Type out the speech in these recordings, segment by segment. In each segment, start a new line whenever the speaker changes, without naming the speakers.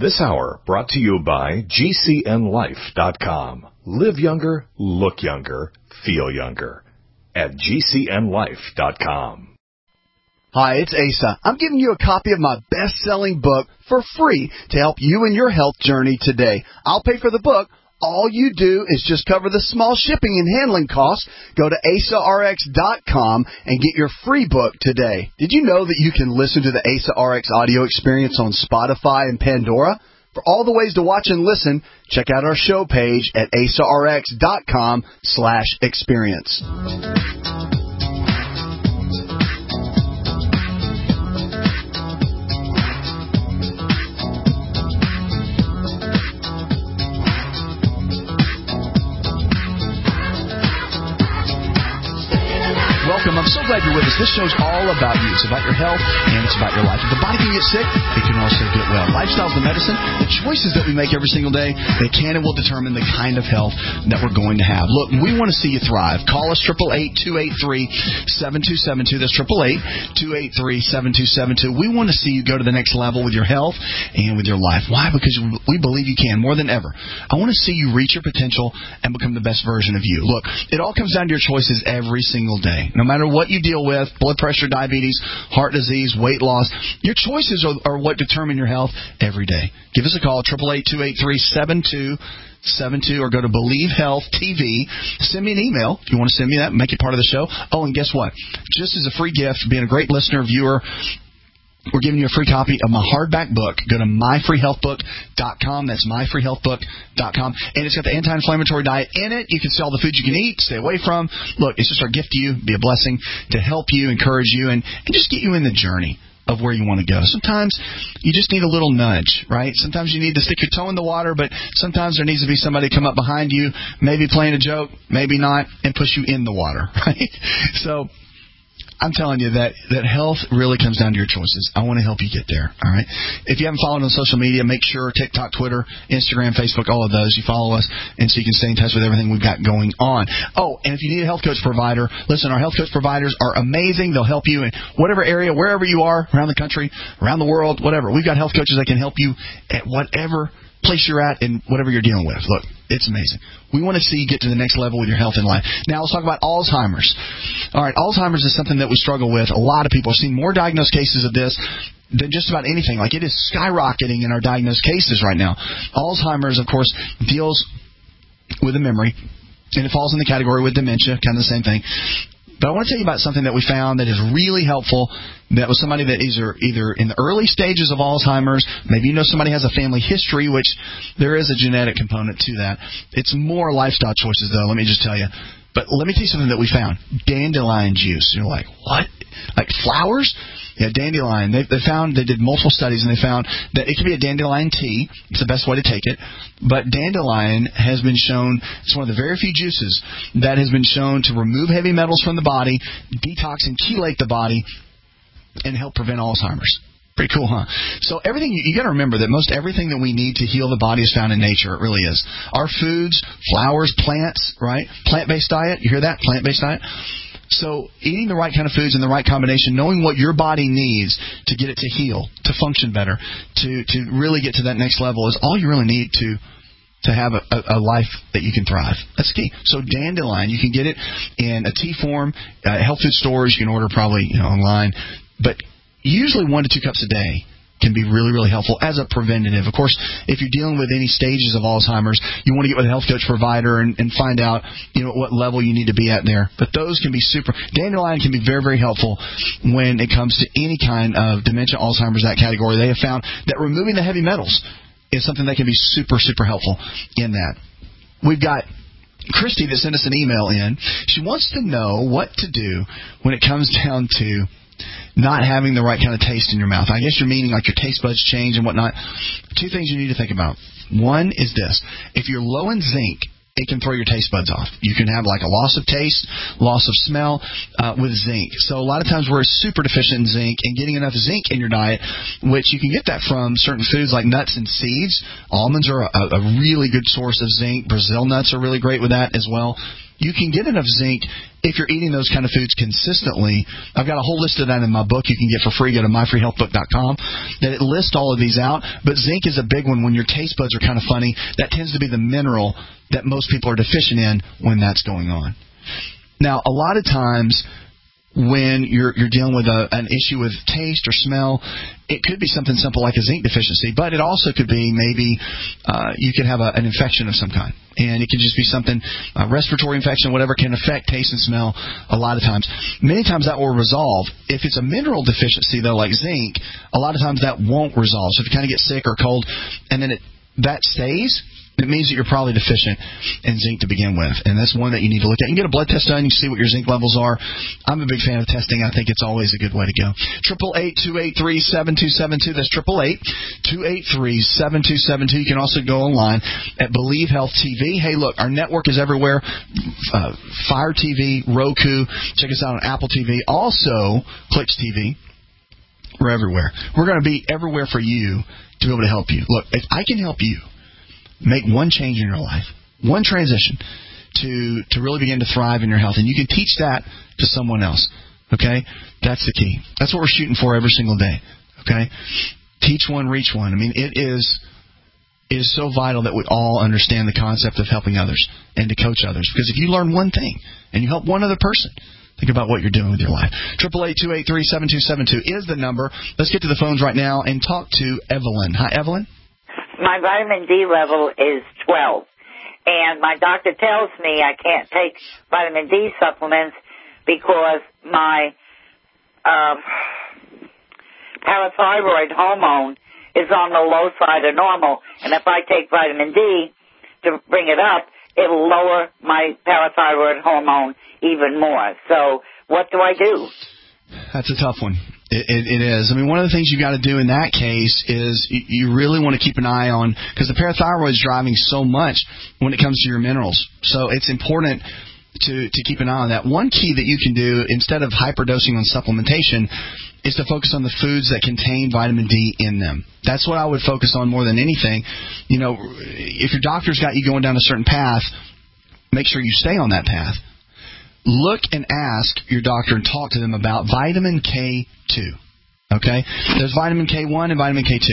This hour brought to you by GCNLife.com. Live younger, look younger, feel younger. At GCNLife.com.
Hi, it's Asa. I'm giving you a copy of my best-selling book for free to help you in your health journey today. I'll pay for the book. All you do is just cover the small shipping and handling costs. Go to AsaRx.com and get your free book today. Did you know that you can listen to the Asa RX audio experience on Spotify and Pandora? For all the ways to watch and listen, check out our show page at AsaRx.com/experience. Welcome. I'm so glad you're with us. This show's all about you. It's about your health, and it's about your life. If the body can get sick, it can also get well. Lifestyle's the medicine. The choices that we make every single day, they can and will determine the kind of health that we're going to have. Look, we want to see you thrive. Call us 888-283-7272. That's 888-283-7272. We want to see you go to the next level with your health and with your life. Why? Because we believe you can more than ever. I want to see you reach your potential and become the best version of you. Look, it all comes down to your choices every single day. No matter what you deal with, blood pressure, diabetes, heart disease, weight loss, your choices are what determine your health every day. Give us a call, 888-283-7272, or go to Believe Health TV. Send me an email if you want to send me that and make it part of the show. Oh, and guess what? Just as a free gift, being a great listener, viewer, we're giving you a free copy of my hardback book. Go to myfreehealthbook.com. That's myfreehealthbook.com. And it's got the anti-inflammatory diet in it. You can see all the foods you can eat, stay away from. Look, it's just our gift to you, be a blessing to help you, encourage you, and just get you in the journey of where you want to go. Sometimes you just need a little nudge, right? Sometimes you need to stick your toe in the water, but sometimes there needs to be somebody come up behind you, maybe playing a joke, maybe not, and push you in the water, right? So I'm telling you that health really comes down to your choices. I want to help you get there, all right? If you haven't followed on social media, make sure TikTok, Twitter, Instagram, Facebook, all of those, you follow us, and so you can stay in touch with everything we've got going on. Oh, and if you need a health coach provider, listen, our health coach providers are amazing. They'll help you in whatever area, wherever you are, around the country, around the world, whatever. We've got health coaches that can help you at whatever place you're at and whatever you're dealing with. Look, it's amazing. We want to see you get to the next level with your health and life. Now, let's talk about Alzheimer's. All right, Alzheimer's is something that we struggle with. A lot of people have seen more diagnosed cases of this than just about anything. Like, it is skyrocketing in our diagnosed cases right now. Alzheimer's, of course, deals with the memory, and it falls in the category with dementia, kind of the same thing. But I want to tell you about something that we found that is really helpful. That was somebody that is either in the early stages of Alzheimer's. Maybe you know somebody has a family history, which there is a genetic component to that. It's more lifestyle choices, though, let me just tell you. But let me tell you something that we found. Dandelion juice. You're like, what? Like flowers? Yeah, dandelion. They did multiple studies, and they found that it could be a dandelion tea. It's the best way to take it. But dandelion has been shown, it's one of the very few juices that has been shown to remove heavy metals from the body, detox and chelate the body, and help prevent Alzheimer's. Pretty cool, huh? So everything, you got to remember that most everything that we need to heal the body is found in nature. It really is. Our foods, flowers, plants, right? Plant-based diet. You hear that? Plant-based diet. So eating the right kind of foods in the right combination, knowing what your body needs to get it to heal, to function better, to really get to that next level is all you really need to have a life that you can thrive. That's key. So dandelion, you can get it in a tea form, health food stores. You can order probably online. But usually 1 to 2 cups a day can be really, really helpful as a preventative. Of course, if you're dealing with any stages of Alzheimer's, you want to get with a health coach provider and find out, what level you need to be at there. But those can be super. Dandelion can be very, very helpful when it comes to any kind of dementia, Alzheimer's, that category. They have found that removing the heavy metals is something that can be super, super helpful in that. We've got Christy that sent us an email in. She wants to know what to do when it comes down to not having the right kind of taste in your mouth. I guess you're meaning like your taste buds change and whatnot. 2 things you need to think about. One is this. If you're low in zinc, it can throw your taste buds off. You can have like a loss of taste, loss of smell with zinc. So a lot of times we're super deficient in zinc, and getting enough zinc in your diet, which you can get that from certain foods like nuts and seeds. Almonds are a really good source of zinc. Brazil nuts are really great with that as well. you can get enough zinc if you're eating those kind of foods consistently. I've got a whole list of that in my book you can get for free. Go to myfreehealthbook.com. That it lists all of these out. But zinc is a big one when your taste buds are kind of funny. That tends to be the mineral that most people are deficient in when that's going on. Now, a lot of times when you're dealing with an issue with taste or smell, it could be something simple like a zinc deficiency, but it also could be maybe you could have an infection of some kind. And it could just be something, a respiratory infection, whatever, can affect taste and smell a lot of times. Many times that will resolve. If it's a mineral deficiency, though, like zinc, a lot of times that won't resolve. So if you kind of get sick or cold and then that stays, it means that you're probably deficient in zinc to begin with. And that's one that you need to look at. You can get a blood test done. You can see what your zinc levels are. I'm a big fan of testing. I think it's always a good way to go. 888-283-7272. That's 888-283-7272. You can also go online at Believe Health TV. Hey, look, our network is everywhere. Fire TV, Roku. Check us out on Apple TV. Also, Clicks TV. We're everywhere. We're going to be everywhere for you to be able to help you. Look, if I can help you make one change in your life, one transition to really begin to thrive in your health, and you can teach that to someone else, okay? That's the key. That's what we're shooting for every single day, okay? Teach one, reach one. I mean, it is so vital that we all understand the concept of helping others and to coach others, because if you learn one thing and you help one other person, think about what you're doing with your life. 888-283-7272 is the number. Let's get to the phones right now and talk to Evelyn. Hi, Evelyn.
My vitamin D level is 12, and my doctor tells me I can't take vitamin D supplements because my parathyroid hormone is on the low side of normal, and if I take vitamin D to bring it up, it'll lower my parathyroid hormone even more. So what do I do?
That's a tough one. It is. I mean, one of the things you got to do in that case is you really want to keep an eye on, because the parathyroid is driving so much when it comes to your minerals. So it's important to keep an eye on that. One key that you can do instead of hyperdosing on supplementation is to focus on the foods that contain vitamin D in them. That's what I would focus on more than anything. You know, if your doctor's got you going down a certain path, make sure you stay on that path. Look and ask your doctor and talk to them about vitamin K2. Okay? There's vitamin K1 and vitamin K2.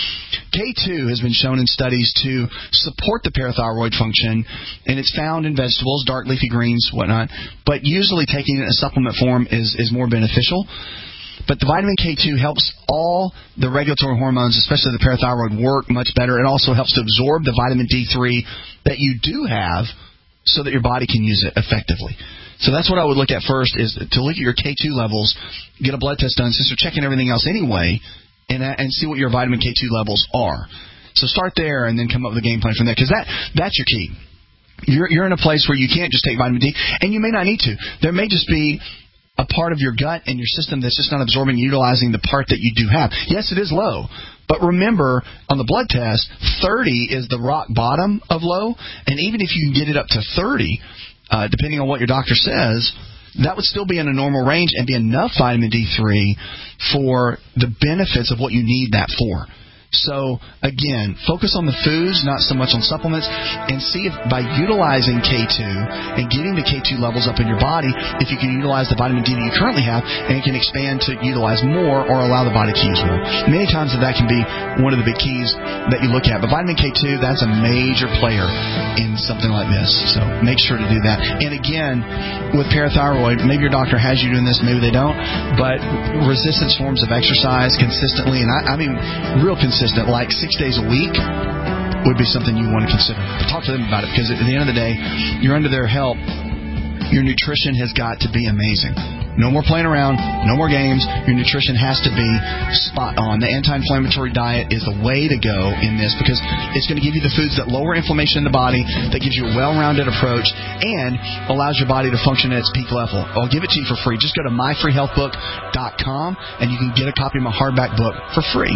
K2 has been shown in studies to support the parathyroid function, and it's found in vegetables, dark leafy greens, whatnot. But usually taking it in a supplement form is more beneficial. But the vitamin K2 helps all the regulatory hormones, especially the parathyroid, work much better. It also helps to absorb the vitamin D3 that you do have so that your body can use it effectively. So that's what I would look at first, is to look at your K2 levels, get a blood test done since you're checking everything else anyway, and see what your vitamin K2 levels are. So start there and then come up with a game plan from there, because that's your key. You're in a place where you can't just take vitamin D, and you may not need to. There may just be a part of your gut and your system that's just not absorbing and utilizing the part that you do have. Yes, it is low, but remember, on the blood test, 30 is the rock bottom of low, and even if you can get it up to 30, depending on what your doctor says, that would still be in a normal range and be enough vitamin D3 for the benefits of what you need that for. So, again, focus on the foods, not so much on supplements, and see if by utilizing K2 and getting the K2 levels up in your body, if you can utilize the vitamin D that you currently have and it can expand to utilize more or allow the body to use more. Many times that can be one of the big keys that you look at. But vitamin K2, that's a major player in something like this. So make sure to do that. And again, with parathyroid, maybe your doctor has you doing this, maybe they don't, but resistance forms of exercise consistently, and I mean real consistent, like 6 days a week, would be something you want to consider. But talk to them about it, because at the end of the day, you're under their help. Your nutrition has got to be amazing. No more playing around, no more games. Your nutrition has to be spot on. The anti-inflammatory diet is the way to go in this, because it's going to give you the foods that lower inflammation in the body, that gives you a well-rounded approach, and allows your body to function at its peak level. I'll give it to you for free. Just go to myfreehealthbook.com, and you can get a copy of my hardback book for free.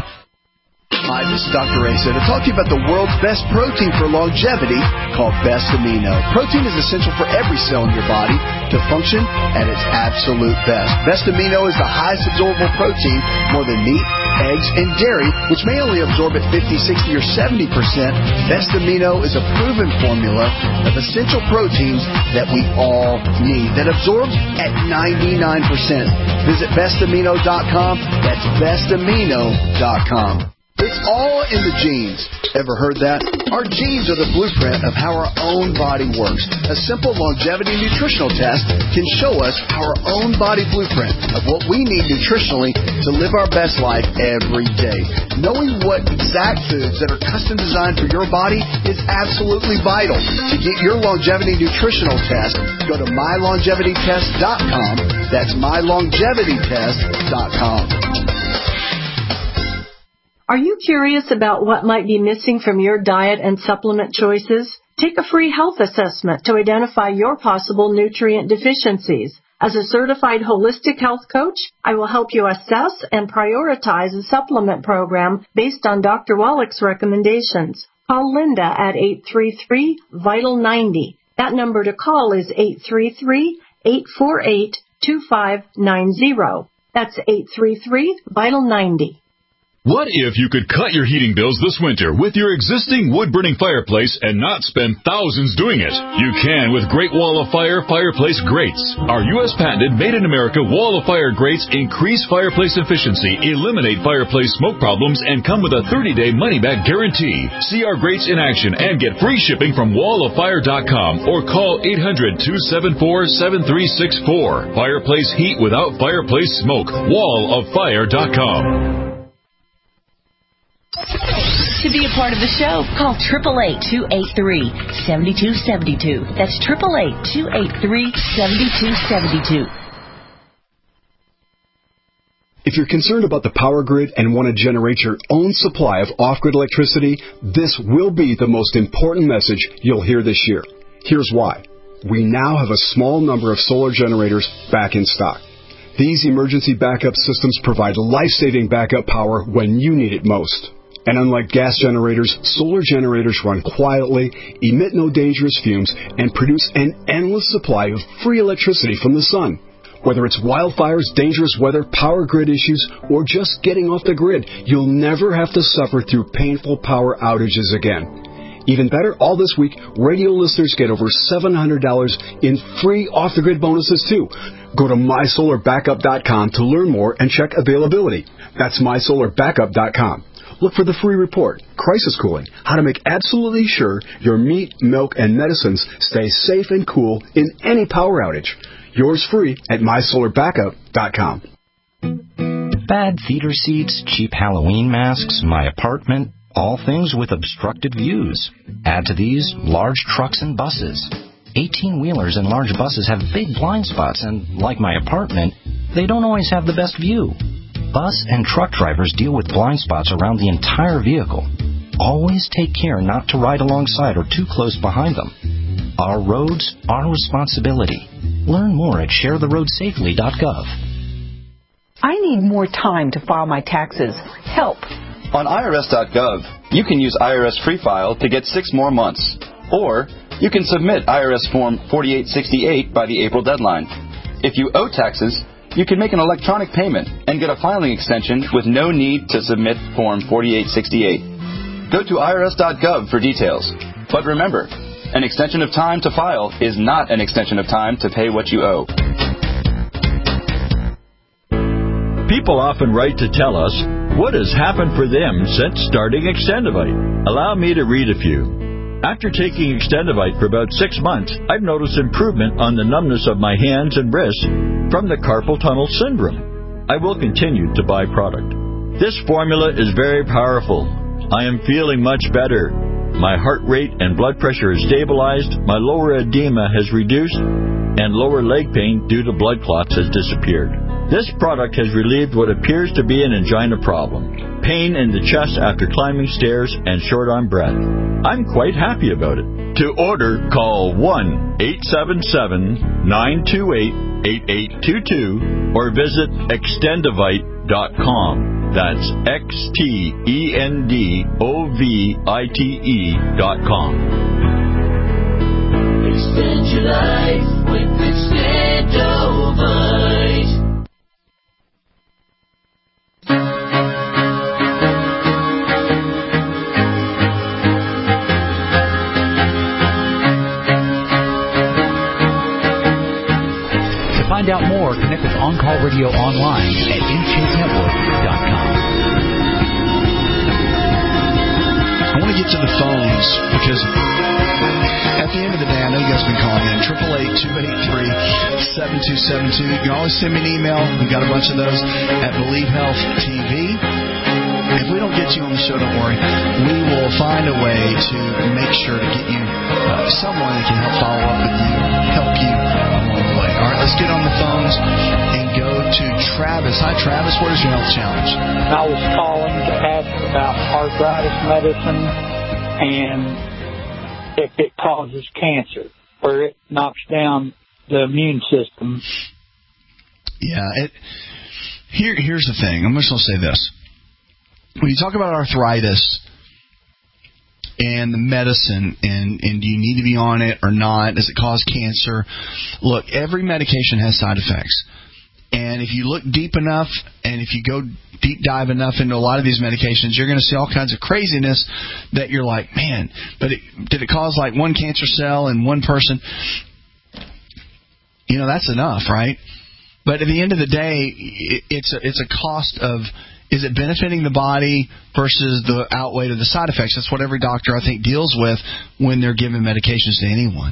Hi, this is Dr. Raisa to talk to you about the world's best protein for longevity called Best Amino. Protein is essential for every cell in your body to function at its absolute best. Best Amino is the highest absorbable protein, more than meat, eggs, and dairy, which may only absorb at 50, 60, or 70%, Best Amino is a proven formula of essential proteins that we all need that absorbs at 99%. Visit bestamino.com. That's bestamino.com. It's all in the genes. Ever heard that? Our genes are the blueprint of how our own body works. A simple longevity nutritional test can show us our own body blueprint of what we need nutritionally to live our best life every day. Knowing what exact foods that are custom designed for your body is absolutely vital. To get your longevity nutritional test, go to mylongevitytest.com. That's mylongevitytest.com.
Are you curious about what might be missing from your diet and supplement choices? Take a free health assessment to identify your possible nutrient deficiencies. As a certified holistic health coach, I will help you assess and prioritize a supplement program based on Dr. Wallach's recommendations. Call Linda at 833-VITAL-90. That number to call is 833-848-2590. That's 833-VITAL-90.
What if you could cut your heating bills this winter with your existing wood-burning fireplace and not spend thousands doing it? You can with Great Wall of Fire fireplace grates. Our U.S.-patented, made-in-America Wall of Fire grates increase fireplace efficiency, eliminate fireplace smoke problems, and come with a 30-day money-back guarantee. See our grates in action and get free shipping from wallofire.com or call 800-274-7364. Fireplace heat without fireplace smoke. wallofire.com.
To be a part of the show, call 888-283-7272. That's 888-283-7272.
If you're concerned about the power grid and want to generate your own supply of off-grid electricity, this will be the most important message you'll hear this year. Here's why. We now have a small number of solar generators back in stock. These emergency backup systems provide life-saving backup power when you need it most. And unlike gas generators, solar generators run quietly, emit no dangerous fumes, and produce an endless supply of free electricity from the sun. Whether it's wildfires, dangerous weather, power grid issues, or just getting off the grid, you'll never have to suffer through painful power outages again. Even better, all this week, radio listeners get over $700 in free off-the-grid bonuses, too. Go to mysolarbackup.com to learn more and check availability. That's mysolarbackup.com. Look for the free report, Crisis Cooling, how to make absolutely sure your meat, milk, and medicines stay safe and cool in any power outage. Yours free at mysolarbackup.com.
Bad theater seats, cheap Halloween masks, my apartment, all things with obstructed views. Add to these large trucks and buses. 18-wheelers and large buses have big blind spots, and like my apartment, they don't always have the best view. Bus and truck drivers deal with blind spots around the entire vehicle. Always take care not to ride alongside or too close behind them. Our roads, our responsibility. Learn more at sharetheroadsafely.gov.
I need more time to file my taxes. Help.
On IRS.gov, you can use IRS Free File to get 6 more months. Or you can submit IRS Form 4868 by the April deadline. If you owe taxes, you can make an electronic payment and get a filing extension with no need to submit Form 4868. Go to irs.gov for details. But remember, an extension of time to file is not an extension of time to pay what you owe.
People often write to tell us what has happened for them since starting Extendivite. Allow me to read a few. After taking Extendivite for about 6 months, I've noticed improvement on the numbness of my hands and wrists from the carpal tunnel syndrome. I will continue to buy product. This formula is very powerful. I am feeling much better. My heart rate and blood pressure is stabilized, my lower edema has reduced, and lower leg pain due to blood clots has disappeared. This product has relieved what appears to be an angina problem, pain in the chest after climbing stairs, and short on breath. I'm quite happy about it. To order, call 1-877-928-8822 or visit extendivite.com. That's XTENDOVITE.com.
Extend your life with Extendovite.
or connect with On Call Radio online at InShapeNetwork.com.
I want to get to the phones because at the end of the day, I know you guys have been calling in. 888-283-7272. You can always send me an email. We've got a bunch of those at Believe Health TV. If we don't get you on the show, don't worry. We will find a way to make sure to get you someone that can help follow up with you, help you along the way. All right, let's get on the phones and go to Travis. Hi, Travis. What is your health challenge?
I was calling to ask about arthritis medicine and if it causes cancer or it knocks down the immune system.
Yeah. Here's the thing. I'm just going to say this. When you talk about arthritis and the medicine and do you need to be on it or not, does it cause cancer? Look, every medication has side effects. And if you look deep enough and if you go deep dive enough into a lot of these medications, you're going to see all kinds of craziness that you're like, man, but did it cause like one cancer cell in one person? You know, that's enough, right? But at the end of the day, it's a cost of, is it benefiting the body versus the outweigh of the side effects? That's what every doctor, I think, deals with when they're giving medications to anyone.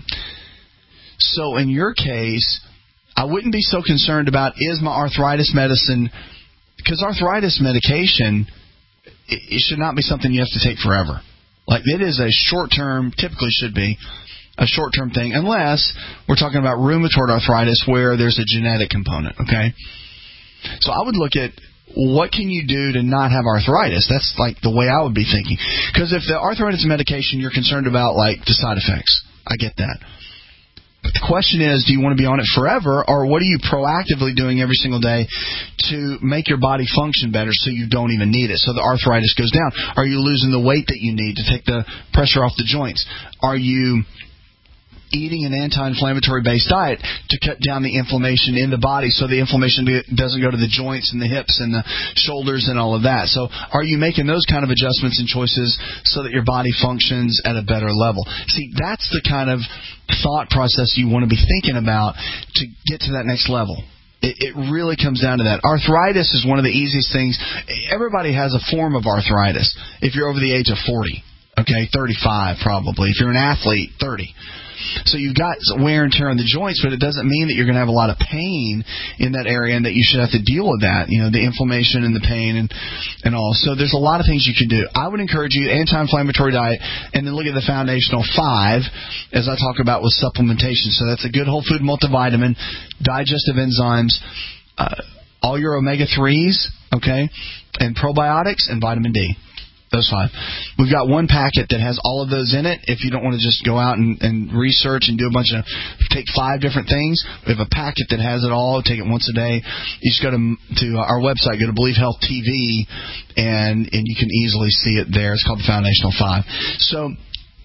So in your case, I wouldn't be so concerned about, is my arthritis medicine, because arthritis medication, it should not be something you have to take forever. Like, it is a short-term, typically should be a short-term thing, unless we're talking about rheumatoid arthritis where there's a genetic component, okay? So I would look at, what can you do to not have arthritis? That's like the way I would be thinking. Because if the arthritis medication, you're concerned about like the side effects. I get that. But the question is, do you want to be on it forever, or what are you proactively doing every single day to make your body function better so you don't even need it, so the arthritis goes down? Are you losing the weight that you need to take the pressure off the joints? Are you eating an anti-inflammatory based diet to cut down the inflammation in the body so the inflammation doesn't go to the joints and the hips and the shoulders and all of that? So are you making those kind of adjustments and choices so that your body functions at a better level? See, that's the kind of thought process you want to be thinking about to get to that next level. It really comes down to that. Arthritis is one of the easiest things. Everybody has a form of arthritis. If you're over the age of 40, okay, 35 probably. If you're an athlete, 30. So you've got wear and tear on the joints, but it doesn't mean that you're going to have a lot of pain in that area and that you should have to deal with that, you know, the inflammation and the pain and all. So there's a lot of things you can do. I would encourage you, anti-inflammatory diet, and then look at the foundational 5, as I talk about with supplementation. So that's a good whole food multivitamin, digestive enzymes, all your omega-3s, okay, and probiotics and vitamin D. Those 5. We've got one packet that has all of those in it. If you don't want to just go out and research and do a bunch of, take 5 different things, we have a packet that has it all. Take it once a day. You just go to our website, go to Believe Health TV, and you can easily see it there. It's called the Foundational 5. So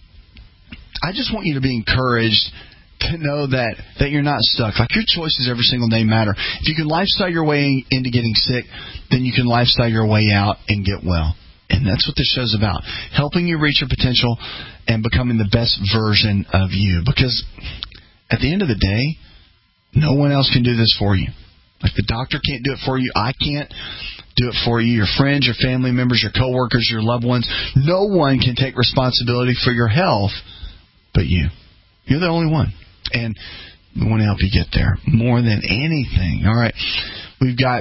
I just want you to be encouraged to know that you're not stuck. Like, your choices every single day matter. If you can lifestyle your way into getting sick, then you can lifestyle your way out and get well. And that's what this show's about, helping you reach your potential and becoming the best version of you. Because at the end of the day, no one else can do this for you. Like, the doctor can't do it for you. I can't do it for you. Your friends, your family members, your coworkers, your loved ones. No one can take responsibility for your health but you. You're the only one. And we want to help you get there more than anything. All right. We've got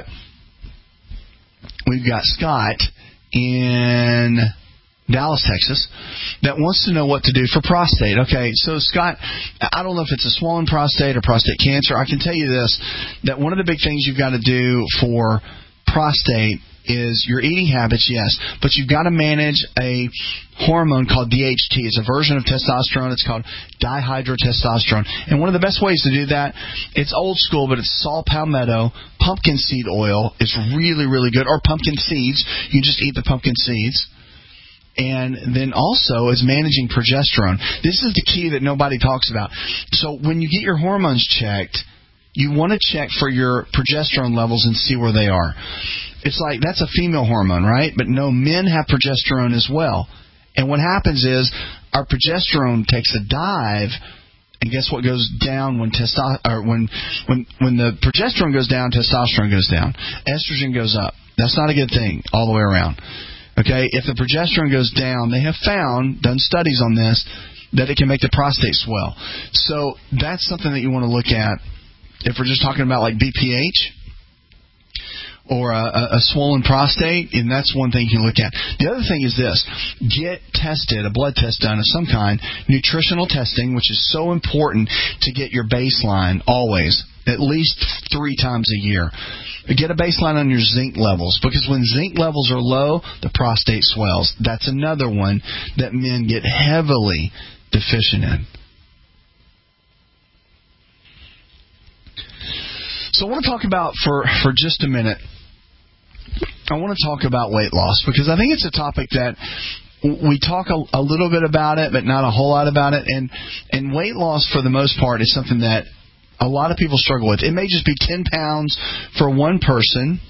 Scott in Dallas, Texas, that wants to know what to do for prostate. Okay, so Scott, I don't know if it's a swollen prostate or prostate cancer. I can tell you this, that one of the big things you've got to do for prostate is your eating habits, yes, but you've got to manage a hormone called DHT. It's a version of testosterone. It's called dihydrotestosterone. And one of the best ways to do that, it's old school, but it's saw palmetto. Pumpkin seed oil is really, really good. Or pumpkin seeds. You just eat the pumpkin seeds. And then also is managing progesterone. This is the key that nobody talks about. So when you get your hormones checked, you want to check for your progesterone levels and see where they are. It's like, that's a female hormone, right? But no, men have progesterone as well. And what happens is our progesterone takes a dive And guess what goes down when the progesterone goes down, testosterone goes down. Estrogen goes up. That's not a good thing all the way around. Okay, if the progesterone goes down, they have done studies on this, that it can make the prostate swell. So that's something that you want to look at if we're just talking about like BPH or a swollen prostate, and that's one thing you can look at. The other thing is this: get tested, a blood test done of some kind, nutritional testing, which is so important to get your baseline always, at least 3 times a year. Get a baseline on your zinc levels, because when zinc levels are low, the prostate swells. That's another one that men get heavily deficient in. So I want to talk about, for just a minute, I want to talk about weight loss, because I think it's a topic that we talk a little bit about it, but not a whole lot about it. And weight loss, for the most part, is something that a lot of people struggle with. It may just be 10 pounds for one person,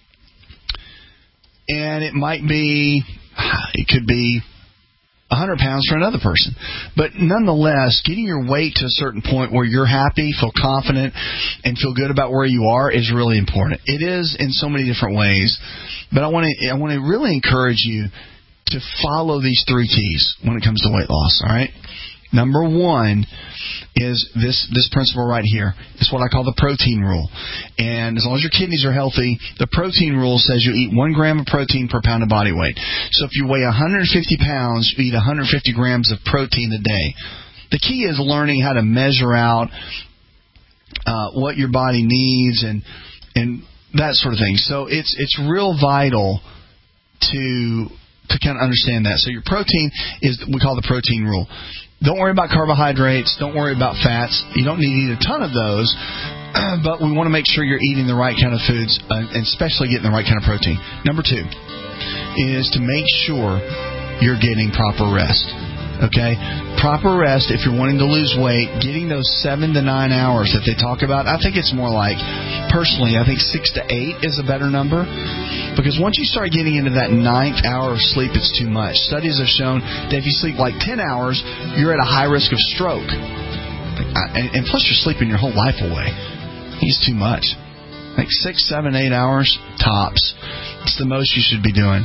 and it could be 100 pounds for another person. But nonetheless, getting your weight to a certain point where you're happy, feel confident, and feel good about where you are is really important. It is in so many different ways. But I want to really encourage you to follow these 3 keys when it comes to weight loss, all right? Number 1 is this principle right here. It's what I call the protein rule. And as long as your kidneys are healthy, the protein rule says you eat 1 gram of protein per pound of body weight. So if you weigh 150 pounds, you eat 150 grams of protein a day. The key is learning how to measure out what your body needs and that sort of thing. So it's real vital to kind of understand that. So your protein we call the protein rule. Don't worry about carbohydrates. Don't worry about fats. You don't need to eat a ton of those, but we want to make sure you're eating the right kind of foods, and especially getting the right kind of protein. Number 2 is to make sure you're getting proper rest. Okay? Proper rest, if you're wanting to lose weight, getting those 7 to 9 hours that they talk about, I think it's more like, personally, I think 6 to 8 is a better number. Because once you start getting into that 9th hour of sleep, it's too much. Studies have shown that if you sleep like 10 hours, you're at a high risk of stroke. And plus, you're sleeping your whole life away. It's too much. Like 6, 7, 8 hours, tops. It's the most you should be doing.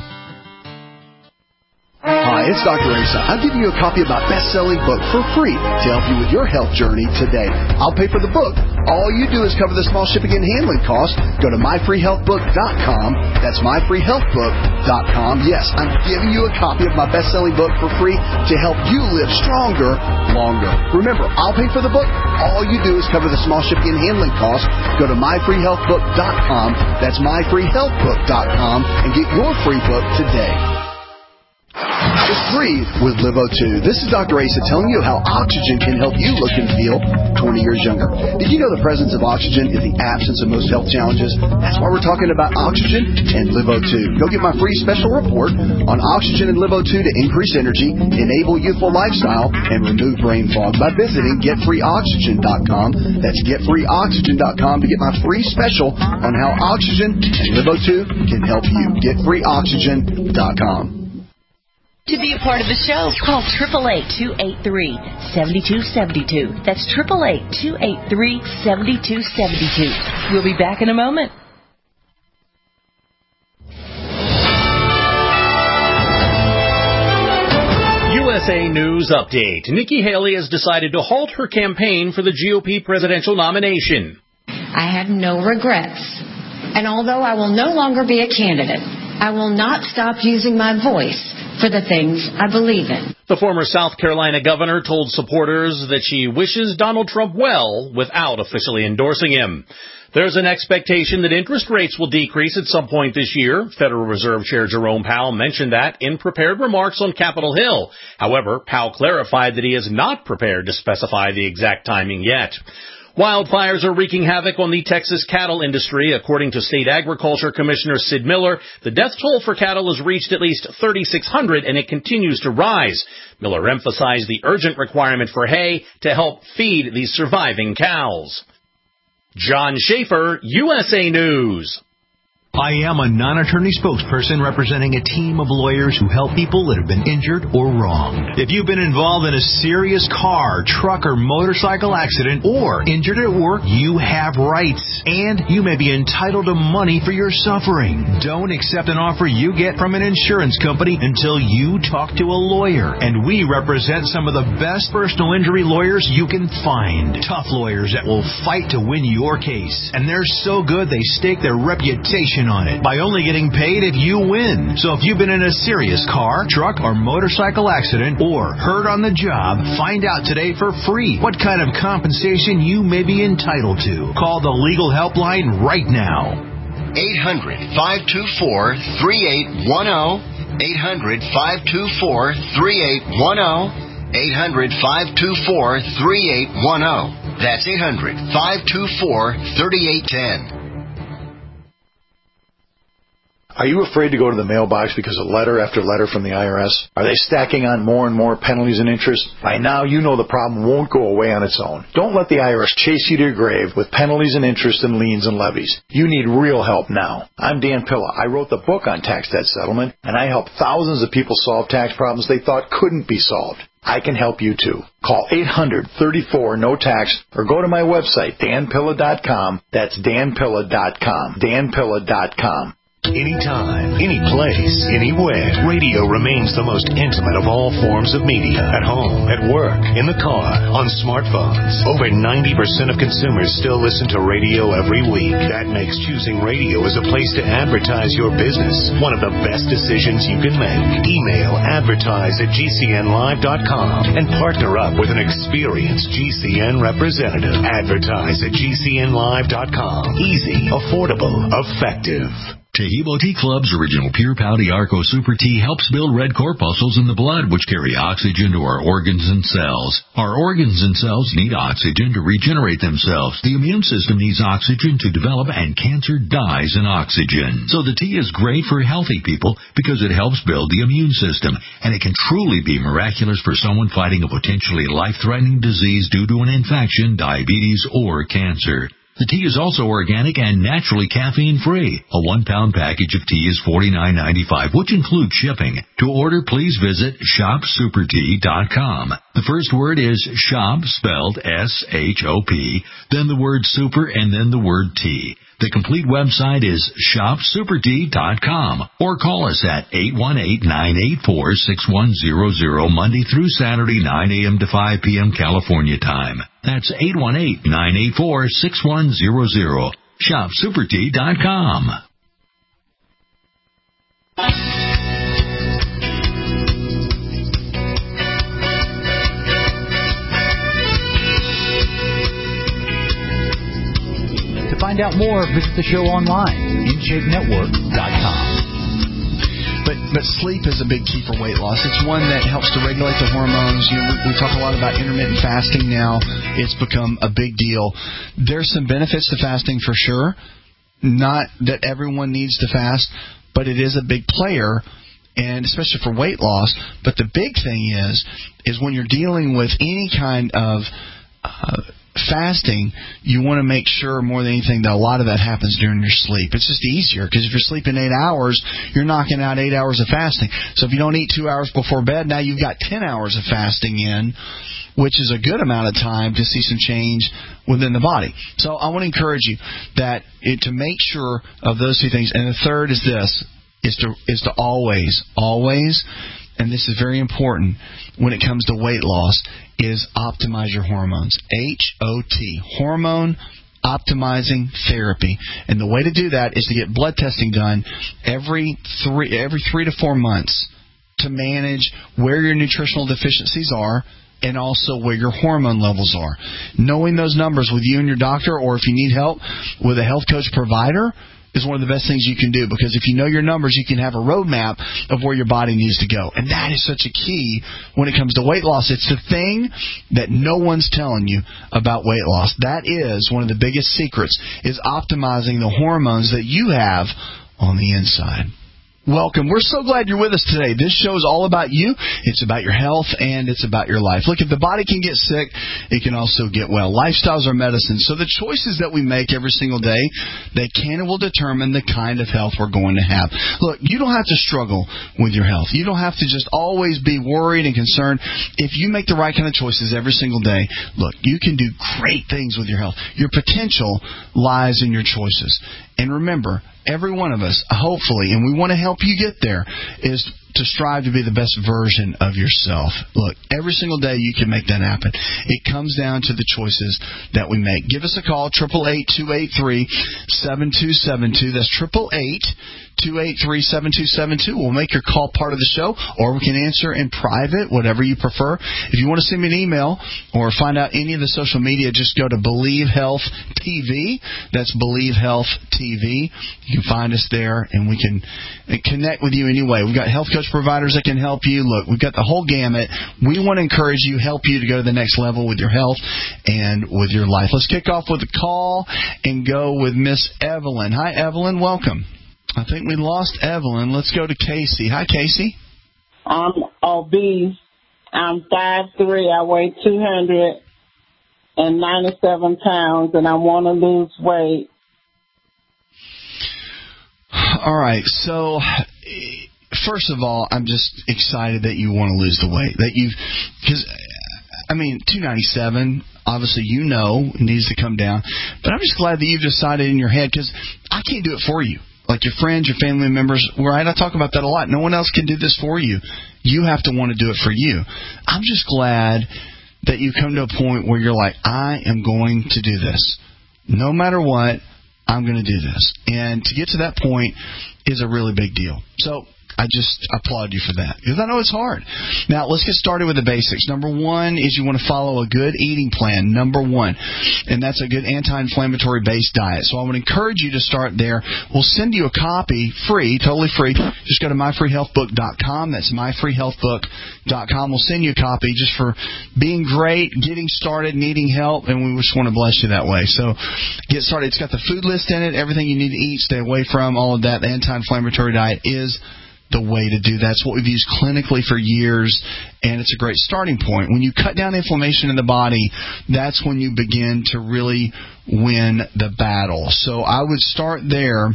Hi, it's Dr. Asa. I'm giving you a copy of my best-selling book for free to help you with your health journey today. I'll pay for the book. All you do is cover the small shipping and handling costs. Go to myfreehealthbook.com. That's myfreehealthbook.com. Yes, I'm giving you a copy of my best-selling book for free to help you live stronger, longer. Remember, I'll pay for the book. All you do is cover the small shipping and handling costs. Go to myfreehealthbook.com. That's myfreehealthbook.com and get your free book today. Just breathe with LiveO2. This is Dr. Asa telling you how oxygen can help you look and feel 20 years younger. Did you know the presence of oxygen is the absence of most health challenges? That's why we're talking about oxygen and LiveO2. Go get my free special report on oxygen and LiveO2 to increase energy, enable youthful lifestyle, and remove brain fog by visiting getfreeoxygen.com. That's getfreeoxygen.com to get my free special on how oxygen and LiveO2 can help you. Getfreeoxygen.com.
To be a part of the show, call 888-283-7272. That's 888-283-7272. We'll be back in a moment.
USA News Update. Nikki Haley has decided to halt her campaign for the GOP presidential nomination.
I have no regrets. And although I will no longer be a candidate, I will not stop using my voice for the things I believe in.
The former South Carolina governor told supporters that she wishes Donald Trump well without officially endorsing him. There's an expectation that interest rates will decrease at some point this year. Federal Reserve Chair Jerome Powell mentioned that in prepared remarks on Capitol Hill. However, Powell clarified that he is not prepared to specify the exact timing yet. Wildfires are wreaking havoc on the Texas cattle industry. According to State Agriculture Commissioner Sid Miller, the death toll for cattle has reached at least 3,600 and it continues to rise. Miller emphasized the urgent requirement for hay to help feed these surviving cows. John Schaefer, USA News.
I am a non-attorney spokesperson representing a team of lawyers who help people that have been injured or wronged. If you've been involved in a serious car, truck, or motorcycle accident or injured at work, you have rights, and you may be entitled to money for your suffering. Don't accept an offer you get from an insurance company until you talk to a lawyer, and we represent some of the best personal injury lawyers you can find. Tough lawyers that will fight to win your case, and they're so good they stake their reputation on it by only getting paid if you win. So if you've been in a serious car, truck, or motorcycle accident or hurt on the job, find out today for free what kind of compensation you may be entitled to. Call the legal helpline right now.
800-524-3810. 800-524-3810. 800-524-3810. That's 800-524-3810.
Are you afraid to go to the mailbox because of letter after letter from the IRS? Are they stacking on more and more penalties and interest? By now, you know the problem won't go away on its own. Don't let the IRS chase you to your grave with penalties and interest and liens and levies. You need real help now. I'm Dan Pilla. I wrote the book on tax debt settlement, and I help thousands of people solve tax problems they thought couldn't be solved. I can help you too. Call 800-34-NO-TAX or go to my website, danpilla.com. That's danpilla.com. danpilla.com.
Anytime, any place, anywhere, radio remains the most intimate of all forms of media. At home, at work, in the car, on smartphones. Over 90% of consumers still listen to radio every week. That makes choosing radio as a place to advertise your business one of the best decisions you can make. Email advertise@gcnlive.com and partner up with an experienced GCN representative. Advertise at gcnlive.com. Easy, affordable, effective.
Tehebo Tea Club's original Pure Pouty Arco Super Tea helps build red corpuscles in the blood, which carry oxygen to our organs and cells. Our organs and cells need oxygen to regenerate themselves. The immune system needs oxygen to develop, and cancer dies in oxygen. So the tea is great for healthy people because it helps build the immune system, and it can truly be miraculous for someone fighting a potentially life-threatening disease due to an infection, diabetes, or cancer. The tea is also organic and naturally caffeine-free. A 1-pound package of tea is $49.95, which includes shipping. To order, please visit shopsupertea.com. The first word is shop, spelled S-H-O-P, then the word super, and then the word tea. The complete website is shopsupertea.com, or call us at 818-984-6100 Monday through Saturday, 9 a.m. to 5 p.m. California time. That's 818-984-6100. shopsupertea.com.
To find out more, visit the show online, InShapeNetwork.com.
But sleep is a big key for weight loss. It's one that helps to regulate the hormones. You know, we talk a lot about intermittent fasting now. It's become a big deal. There's some benefits to fasting for sure. Not that everyone needs to fast, but it is a big player, and especially for weight loss. But the big thing is when you're dealing with any kind of fasting, you want to make sure more than anything that a lot of that happens during your sleep. It's just easier because if you're sleeping 8 hours, you're knocking out 8 hours of fasting. So if you don't eat 2 hours before bed, now you've got 10 hours of fasting in, which is a good amount of time to see some change within the body. So I want to encourage you to make sure of those two things. And the third is to always, and this is very important when it comes to weight loss, is optimize your hormones. HOT, hormone optimizing therapy. And the way to do that is to get blood testing done every 3 to 4 months to manage where your nutritional deficiencies are and also where your hormone levels are. Knowing those numbers with you and your doctor, or if you need help with a health coach provider, is one of the best things you can do, because if you know your numbers, you can have a roadmap of where your body needs to go. And that is such a key when it comes to weight loss. It's the thing that no one's telling you about weight loss. That is one of the biggest secrets, is optimizing the hormones that you have on the inside. Welcome. We're so glad you're with us today. This show is all about you. It's about your health, and it's about your life. Look, if the body can get sick, it can also get well. Lifestyles are medicine. So the choices that we make every single day, they can and will determine the kind of health we're going to have. Look, you don't have to struggle with your health. You don't have to just always be worried and concerned. If you make the right kind of choices every single day, look, you can do great things with your health. Your potential lies in your choices. And remember, every one of us, hopefully, and we want to help you get there, is to strive to be the best version of yourself. Look, every single day you can make that happen. It comes down to the choices that we make. Give us a call, 888-283-7272. That's 888-283-7272. We'll make your call part of the show, or we can answer in private, whatever you prefer. If you want to send me an email or find out any of the social media, just go to Believe Health TV. That's Believe Health TV. You can find us there, and we can connect with you anyway. We've got health coach providers that can help you. Look, we've got the whole gamut. We want to encourage you, help you to go to the next level with your health and with your life. Let's kick off with a call and go with Miss Evelyn. Hi, Evelyn. Welcome. I think we lost Evelyn. Let's go to Casey. Hi, Casey.
I'm obese. I'm 5'3". I weigh 297 pounds, and I want to lose weight.
All right. So, first of all, I'm just excited that you want to lose the weight. Because 297, obviously you know needs to come down. But I'm just glad that you've decided in your head, because I can't do it for you. Like your friends, your family members, right? I talk about that a lot. No one else can do this for you. You have to want to do it for you. I'm just glad that you come to a point where you're like, I am going to do this. No matter what, I'm going to do this. And to get to that point is a really big deal. So I just applaud you for that, because I know it's hard. Now, let's get started with the basics. Number one is you want to follow a good eating plan, number one, and that's a good anti-inflammatory based diet. So I would encourage you to start there. We'll send you a copy free, totally free. Just go to myfreehealthbook.com. That's myfreehealthbook.com. We'll send you a copy just for being great, getting started, needing help, and we just want to bless you that way. So get started. It's got the food list in it, everything you need to eat, stay away from, all of that. The anti-inflammatory diet is the way to do that. It's what we've used clinically for years, and it's a great starting point. When you cut down inflammation in the body, that's when you begin to really win the battle. So I would start there.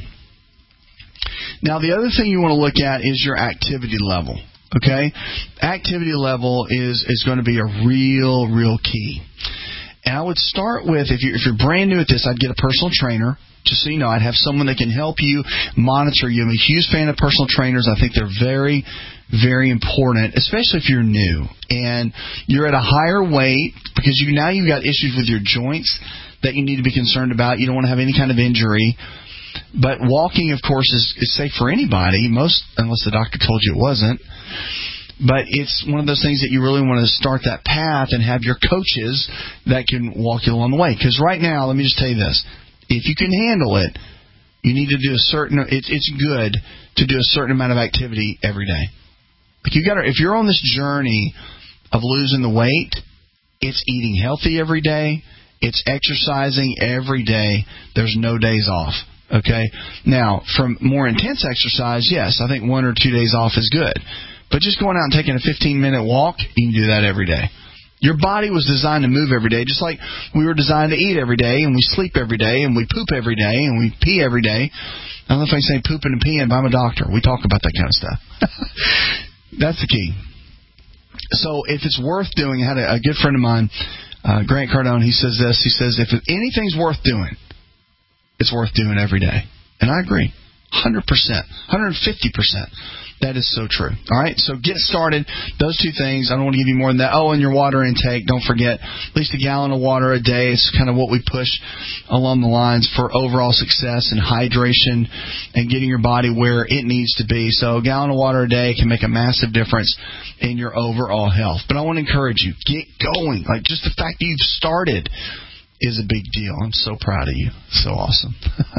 Now, the other thing you want to look at is your activity level. Okay? Activity level is going to be a real key. And I would start with, if you're brand new at this, I'd get a personal trainer. Just so you know, I'd have someone that can help you, monitor you. I'm a huge fan of personal trainers. I think they're very, very important, especially if you're new and you're at a higher weight, because you've got issues with your joints that you need to be concerned about. You don't want to have any kind of injury. But walking, of course, is safe for anybody, unless the doctor told you it wasn't. But it's one of those things that you really want to start that path and have your coaches that can walk you along the way. Because right now, let me just tell you this. If you can handle it, you need to do it's good to do a certain amount of activity every day. Like if you're on this journey of losing the weight, it's eating healthy every day. It's exercising every day. There's no days off. Okay? Now, from more intense exercise, yes, I think 1 or 2 days off is good. But just going out and taking a 15-minute walk, you can do that every day. Your body was designed to move every day, just like we were designed to eat every day, and we sleep every day, and we poop every day, and we pee every day. I don't know if I say pooping and peeing, but I'm a doctor. We talk about that kind of stuff. That's the key. So if it's worth doing, I had a good friend of mine, Grant Cardone, he says this. He says, if anything's worth doing, it's worth doing every day. And I agree. 100%. 150%. That is so true. All right, so get started. Those two things. I don't want to give you more than that. Oh, and your water intake. Don't forget, at least a gallon of water a day. It's kind of what we push along the lines for overall success and hydration and getting your body where it needs to be. So a gallon of water a day can make a massive difference in your overall health. But I want to encourage you, get going. Like, just the fact that you've started is a big deal. I'm so proud of you. So awesome.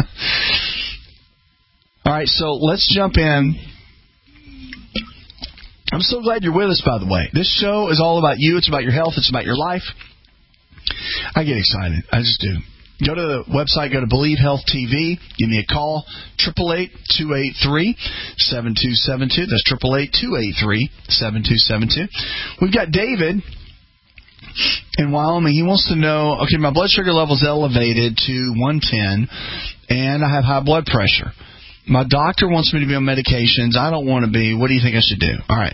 All right, so let's jump in. I'm so glad you're with us, by the way. This show is all about you. It's about your health. It's about your life. I get excited. I just do. Go to the website, go to Believe Health TV, give me a call, 888-283-7272. That's 888-283-7272. We've got David in Wyoming. He wants to know, okay, my blood sugar level's elevated to 110, and I have high blood pressure. My doctor wants me to be on medications. I don't want to be. What do you think I should do? All right.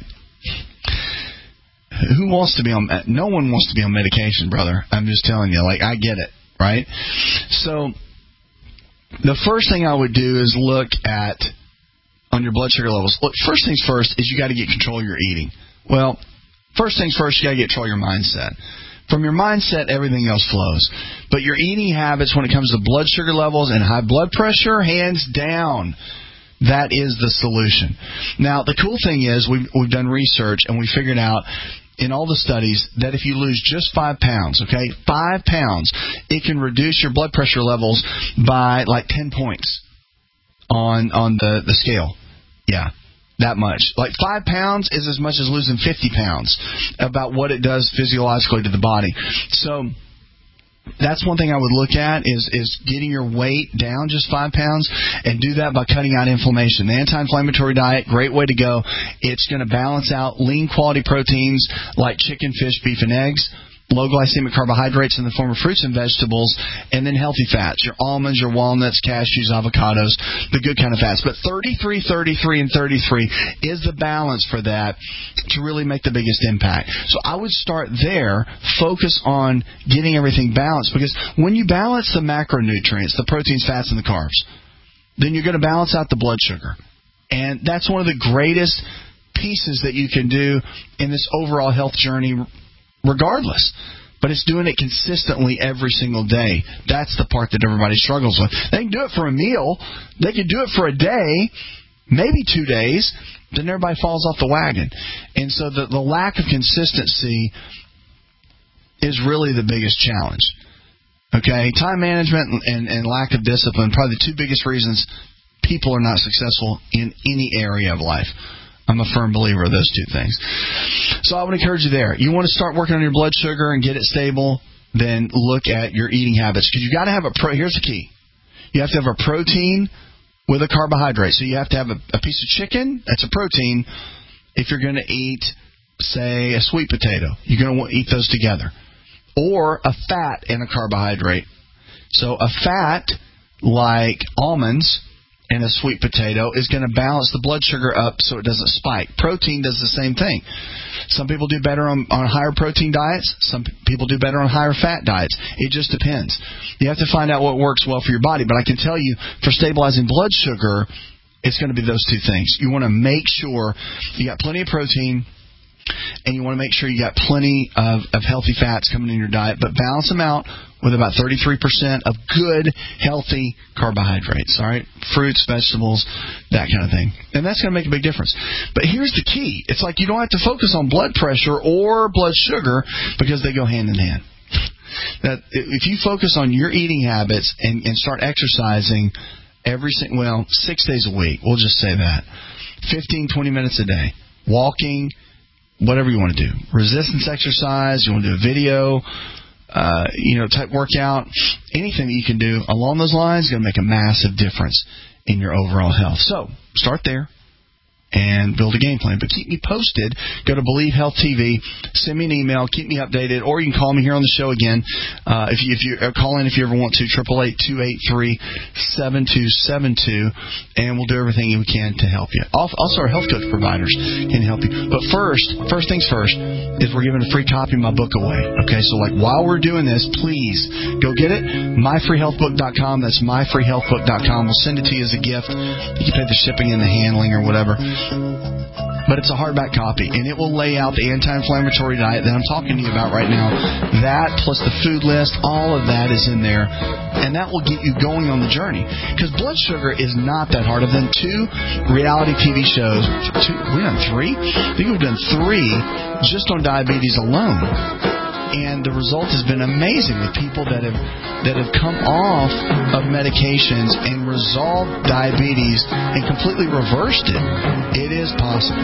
Who wants to be on? No one wants to be on medication, brother. I'm just telling you. Like, I get it, right? So the first thing I would do is look at on your blood sugar levels. Look, first things first is you got to get control of your eating. Well, first things first, you got to get control of your mindset. From your mindset, everything else flows. But your eating habits, when it comes to blood sugar levels and high blood pressure, hands down, that is the solution. Now, the cool thing is we've done research and we figured out in all the studies that if you lose just 5 pounds, okay, 5 pounds, it can reduce your blood pressure levels by like 10 points on the scale. Yeah. That much. Like 5 pounds is as much as losing 50 pounds about what it does physiologically to the body. So that's one thing I would look at is getting your weight down just 5 pounds, and do that by cutting out inflammation. The anti-inflammatory diet, great way to go. It's going to balance out lean quality proteins like chicken, fish, beef, and eggs. Low glycemic carbohydrates in the form of fruits and vegetables, and then healthy fats, your almonds, your walnuts, cashews, avocados, the good kind of fats. But 33, 33, and 33 is the balance for that to really make the biggest impact. So I would start there, focus on getting everything balanced, because when you balance the macronutrients, the proteins, fats, and the carbs, then you're going to balance out the blood sugar. And that's one of the greatest pieces that you can do in this overall health journey regardless. But it's doing it consistently every single day. That's the part that everybody struggles with. They can do it for a meal. They can do it for a day, maybe 2 days. Then everybody falls off the wagon. And so the lack of consistency is really the biggest challenge. Okay? Time management and lack of discipline, probably the 2 biggest reasons people are not successful in any area of life. I'm a firm believer of those 2 things. So I would encourage you there. You want to start working on your blood sugar and get it stable, then look at your eating habits. Because you've got to have here's the key. You have to have a protein with a carbohydrate. So you have to have a piece of chicken. That's a protein. If you're going to eat, say, a sweet potato, you're going to want to eat those together. Or a fat and a carbohydrate. So a fat, like almonds, and a sweet potato is going to balance the blood sugar up so it doesn't spike. Protein does the same thing. Some people do better on higher protein diets. Some people do better on higher fat diets. It just depends. You have to find out what works well for your body. But I can tell you, for stabilizing blood sugar, it's going to be those 2 things. You want to make sure you got plenty of protein, and you want to make sure you got plenty of healthy fats coming in your diet, but balance them out with about 33% of good, healthy carbohydrates, all right? Fruits, vegetables, that kind of thing. And that's going to make a big difference. But here's the key. It's like you don't have to focus on blood pressure or blood sugar because they go hand in hand. That if you focus on your eating habits and start exercising 6 days a week, we'll just say that, 15, 20 minutes a day, walking, whatever you want to do, resistance exercise, you want to do a video, type workout, anything that you can do along those lines is going to make a massive difference in your overall health. So start there and build a game plan. But keep me posted. Go to Believe Health TV. Send me an email. Keep me updated. Or you can call me here on the show again. If you call in if you ever want to, 888-283-7272. And we'll do everything we can to help you. Also, our health coach providers can help you. But first things first, is we're giving a free copy of my book away. Okay, so while we're doing this, please go get it. MyFreeHealthBook.com. That's MyFreeHealthBook.com. We'll send it to you as a gift. You can pay the shipping and the handling or whatever. But it's a hardback copy, and it will lay out the anti-inflammatory diet that I'm talking to you about right now. That plus the food list, all of that is in there, and that will get you going on the journey. Because blood sugar is not that hard. I've done 2 reality TV shows. We've done 3? I think we've done 3 just on diabetes alone. And the result has been amazing with people that have come off of medications and resolved diabetes and completely reversed it. It is possible.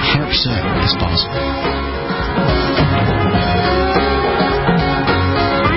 100% is possible.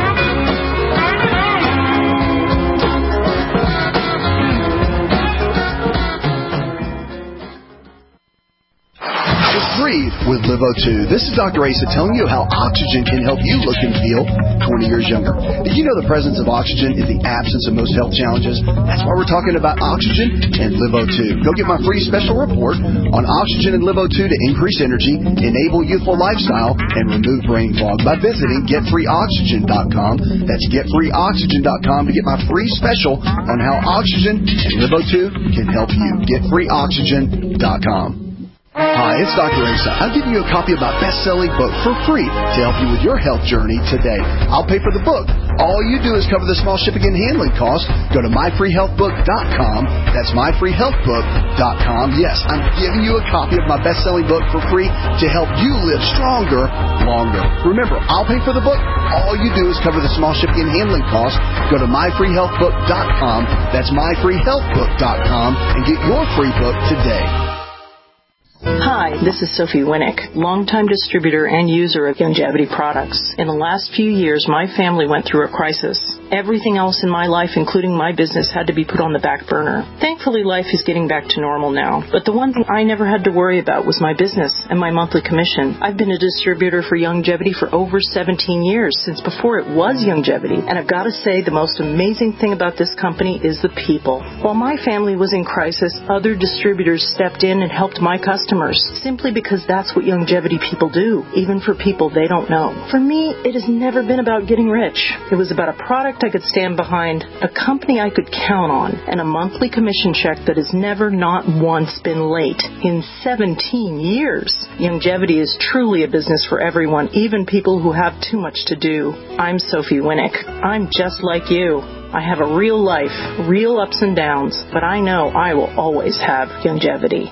Breathe with Livo2. This is Dr. Asa telling you how oxygen can help you look and feel 20 years younger. Did you know the presence of oxygen is the absence of most health challenges? That's why we're talking about oxygen and Livo2. Go get my free special report on oxygen and Livo2 to increase energy, enable youthful lifestyle, and remove brain fog by visiting GetFreeOxygen.com. That's GetFreeOxygen.com to get my free special on how oxygen and Livo2 can help you. GetFreeOxygen.com. Hi, it's Dr. Asa. I'm giving you a copy of my best-selling book for free to help you with your health journey today. I'll pay for the book. All you do is cover the small shipping and handling costs. Go to myfreehealthbook.com. That's myfreehealthbook.com. Yes, I'm giving you a copy of my best-selling book for free to help you live stronger, longer. Remember, I'll pay for the book. All you do is cover the small shipping and handling costs. Go to myfreehealthbook.com. That's myfreehealthbook.com and get your free book today.
Hi, this is Sophie Winnick, longtime distributor and user of Youngevity products. In the last few years, my family went through a crisis. Everything else in my life, including my business, had to be put on the back burner. Thankfully, life is getting back to normal now. But the one thing I never had to worry about was my business and my monthly commission. I've been a distributor for Youngevity for over 17 years, since before it was Youngevity. And I've got to say, the most amazing thing about this company is the people. While my family was in crisis, other distributors stepped in and helped my customers, simply because that's what Youngevity people do, even for people they don't know. For me, it has never been about getting rich. It was about a product I could stand behind, a company I could count on, and a monthly commission check that has never, not once, been late in 17 years. Youngevity is truly a business for everyone, even people who have too much to do. I'm Sophie Winnick. I'm just like you. I have a real life, real ups and downs, but I know I will always have Youngevity.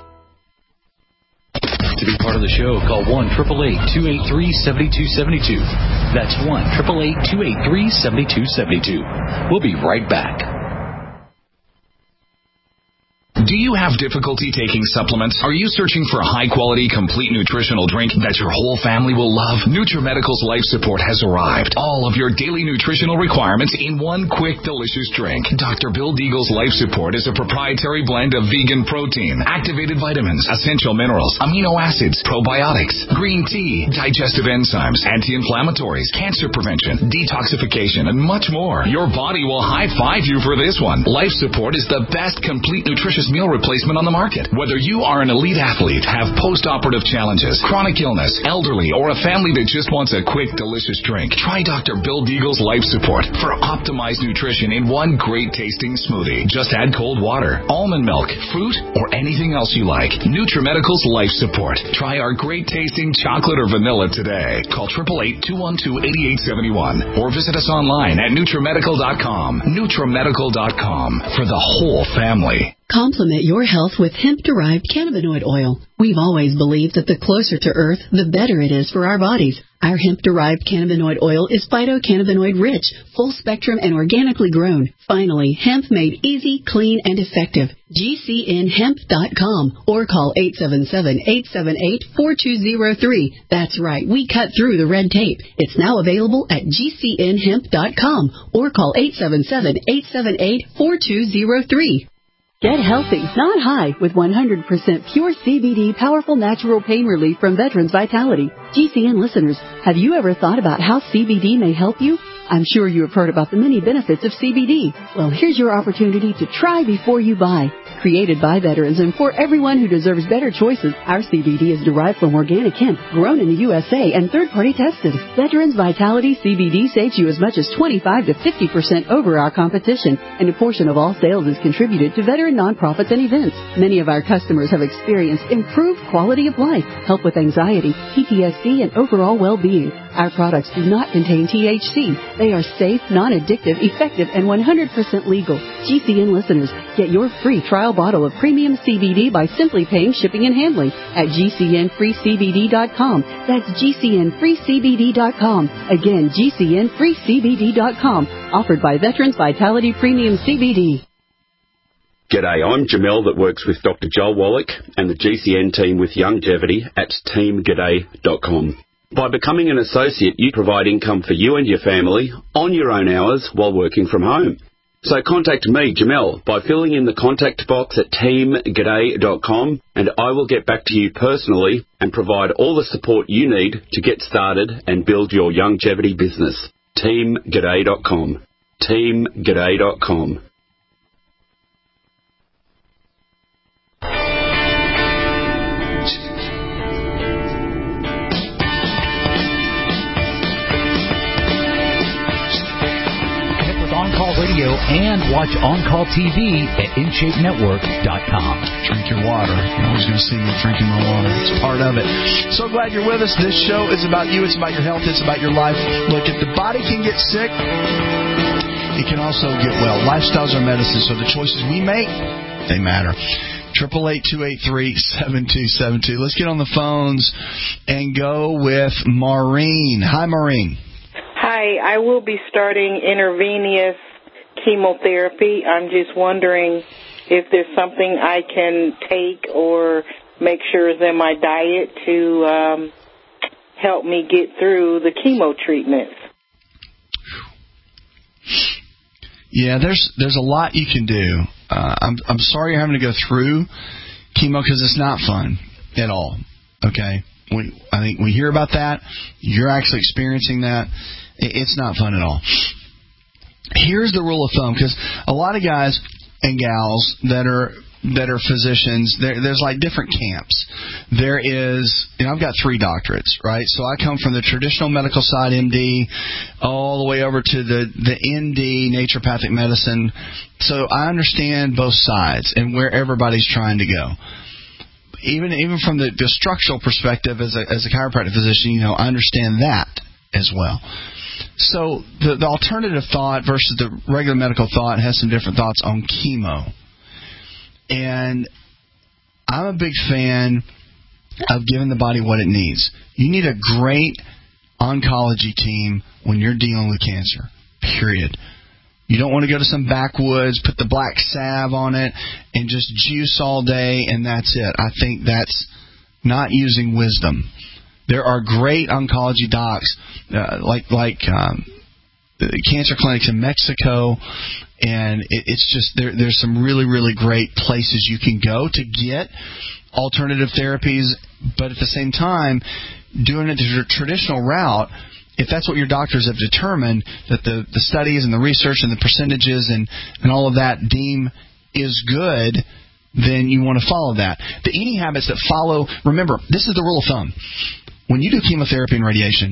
To be part of the show, call 1-888-283-7272. That's 1-888-283-7272. We'll be right back.
Do you have difficulty taking supplements? Are you searching for a high-quality, complete nutritional drink that your whole family will love? NutriMedical's Life Support has arrived. All of your daily nutritional requirements in one quick, delicious drink. Dr. Bill Deagle's Life Support is a proprietary blend of vegan protein, activated vitamins, essential minerals, amino acids, probiotics, green tea, digestive enzymes, anti-inflammatories, cancer prevention, detoxification, and much more. Your body will high-five you for this one. Life Support is the best complete nutritious meal replacement on the market. Whether you are an elite athlete, have post-operative challenges, chronic illness, elderly, or a family that just wants a quick, delicious drink, try Dr. Bill Deagle's Life Support for optimized nutrition in one great-tasting smoothie. Just add cold water, almond milk, fruit, or anything else you like. NutriMedical's Life Support. Try our great-tasting chocolate or vanilla today. Call 888-212-8871 or visit us online at NutriMedical.com. NutriMedical.com for the whole family.
Complement your health with hemp-derived cannabinoid oil. We've always believed that the closer to Earth, the better it is for our bodies. Our hemp-derived cannabinoid oil is phytocannabinoid-rich, full-spectrum, and organically grown. Finally, hemp made easy, clean, and effective. GCNhemp.com or call 877-878-4203. That's right, we cut through the red tape. It's now available at GCNhemp.com or call 877-878-4203.
Get healthy, not high, with 100% pure CBD powerful natural pain relief from Veterans Vitality. GCN listeners, have you ever thought about how CBD may help you? I'm sure you have heard about the many benefits of CBD. Well, here's your opportunity to try before you buy. Created by veterans and for everyone who deserves better choices, our CBD is derived from organic hemp, grown in the USA, and third-party tested. Veterans Vitality CBD saves you as much as 25 to 50% over our competition, and a portion of all sales is contributed to veteran nonprofits and events. Many of our customers have experienced improved quality of life, help with anxiety, PTSD, and overall well-being. Our products do not contain THC. They are safe, non-addictive, effective, and 100% legal. GCN listeners, get your free trial bottle of premium CBD by simply paying shipping and handling at GCNFreeCBD.com. That's GCNFreeCBD.com. Again, GCNFreeCBD.com. Offered by Veterans Vitality Premium CBD.
G'day, I'm Jamel that works with Dr. Joel Wallach and the GCN team with Youngevity at teamg'day.com. By becoming an associate, you provide income for you and your family on your own hours while working from home. So contact me, Jamel, by filling in the contact box at teamg'day.com, and I will get back to you personally and provide all the support you need to get started and build your longevity business. teamg'day.com. teamg'day.com.
On-Call Radio and watch On-Call TV at InShapeNetwork.com.
Drink your water. You're always going to see me drinking my water. It's part of it. So glad you're with us. This show is about you. It's about your health. It's about your life. Look, if the body can get sick, it can also get well. Lifestyles are medicine, so the choices we make, they matter. 888-283-7272. Let's get on the phones and go with Maureen. Hi, Maureen.
Hi, I will be starting intravenous chemotherapy. I'm just wondering if there's something I can take or make sure is in my diet to help me get through the chemo treatments.
Yeah, there's a lot you can do. I'm sorry you're having to go through chemo because it's not fun at all. Okay, I think we hear about that. You're actually experiencing that. It's not fun at all. Here's the rule of thumb, because a lot of guys and gals that are physicians, there's like different camps. There is, and I've got 3 doctorates, right? So I come from the traditional medical side, MD, all the way over to the ND, naturopathic medicine. So I understand both sides and where everybody's trying to go. Even from the structural perspective as a chiropractic physician, I understand that as well. So the alternative thought versus the regular medical thought has some different thoughts on chemo. And I'm a big fan of giving the body what it needs. You need a great oncology team when you're dealing with cancer, period. You don't want to go to some backwoods, put the black salve on it, and just juice all day, and that's it. I think that's not using wisdom. There are great oncology docs, like cancer clinics in Mexico, and it's just there's some really, really great places you can go to get alternative therapies, but at the same time, doing it the traditional route. If that's what your doctors have determined, that the studies and the research and the percentages and all of that deem is good, then you want to follow that. The eating habits that follow, remember, this is the rule of thumb. When you do chemotherapy and radiation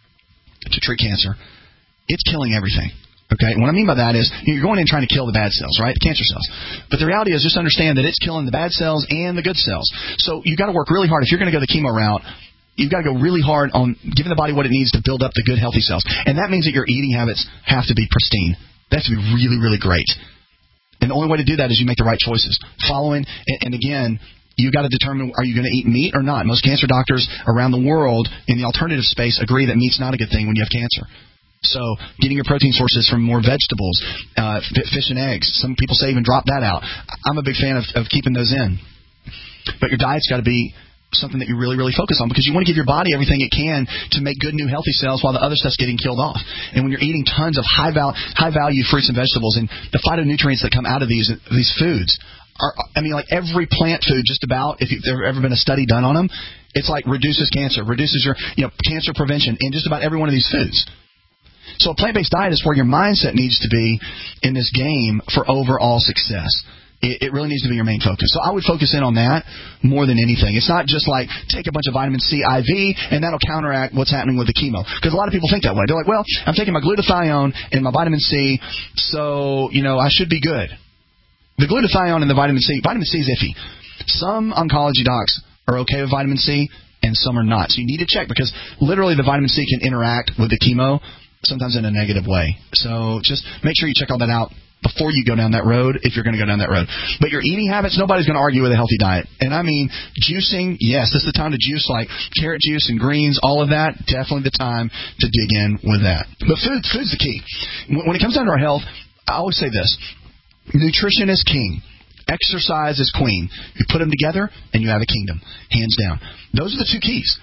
to treat cancer, it's killing everything. Okay? And what I mean by that is you're going in trying to kill the bad cells, right? The cancer cells. But the reality is just understand that it's killing the bad cells and the good cells. So you've got to work really hard. If you're going to go the chemo route, you've got to go really hard on giving the body what it needs to build up the good, healthy cells. And that means that your eating habits have to be pristine. They have to be really, really great. And the only way to do that is you make the right choices. Following, and again, you've got to determine, are you going to eat meat or not? Most cancer doctors around the world in the alternative space agree that meat's not a good thing when you have cancer. So getting your protein sources from more vegetables, fish and eggs. Some people say even drop that out. I'm a big fan of keeping those in. But your diet's got to be something that you really, really focus on, because you want to give your body everything it can to make good, new, healthy cells while the other stuff's getting killed off. And when you're eating tons of high-value fruits and vegetables, and the phytonutrients that come out of these foods are, like every plant food just about, if there's ever been a study done on them, it's like reduces cancer, reduces your cancer prevention in just about every one of these foods. So a plant-based diet is where your mindset needs to be in this game for overall success. It really needs to be your main focus. So I would focus in on that more than anything. It's not just like take a bunch of vitamin C IV and that'll counteract what's happening with the chemo. Because a lot of people think that way. They're like, well, I'm taking my glutathione and my vitamin C, so, I should be good. The glutathione and the vitamin C is iffy. Some oncology docs are okay with vitamin C and some are not. So you need to check, because literally the vitamin C can interact with the chemo, sometimes in a negative way. So just make sure you check all that out before you go down that road, if you're going to go down that road. But your eating habits, nobody's going to argue with a healthy diet. And I mean, juicing, yes, this is the time to juice, like carrot juice and greens, all of that, definitely the time to dig in with that. But food's the key. When it comes down to our health, I always say this: nutrition is king. Exercise is queen. You put them together, and you have a kingdom, hands down. Those are the 2 keys.